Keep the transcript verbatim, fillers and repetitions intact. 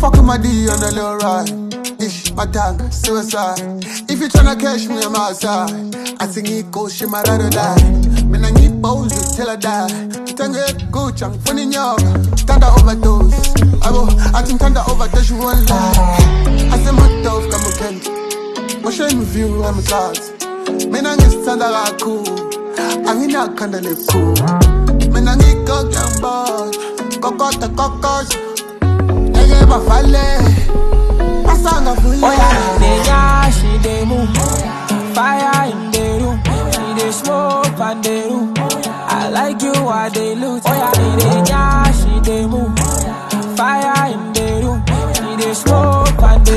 fucking my D on the little ride. Ish, my dog, suicide. If you tryna catch me on my side, I think it goes, she might rather die. Man, I need pose till I die. Tango, go, chang, funny yoga. Thunder overdose. I go, I think thunder overdose, you won't lie. I say, my dove, come again. What should I view, I'm a god. Man, I get thunder, I cool. I mean, I can't live cool. Man, I need go, young boy. Coco, the cocos. Nigga, my valley. My song of food. Oh, yeah, they yeah, she they move. Fire in the room. She they smoke and they room. I like you while they loot. Oh, yeah, they yeah.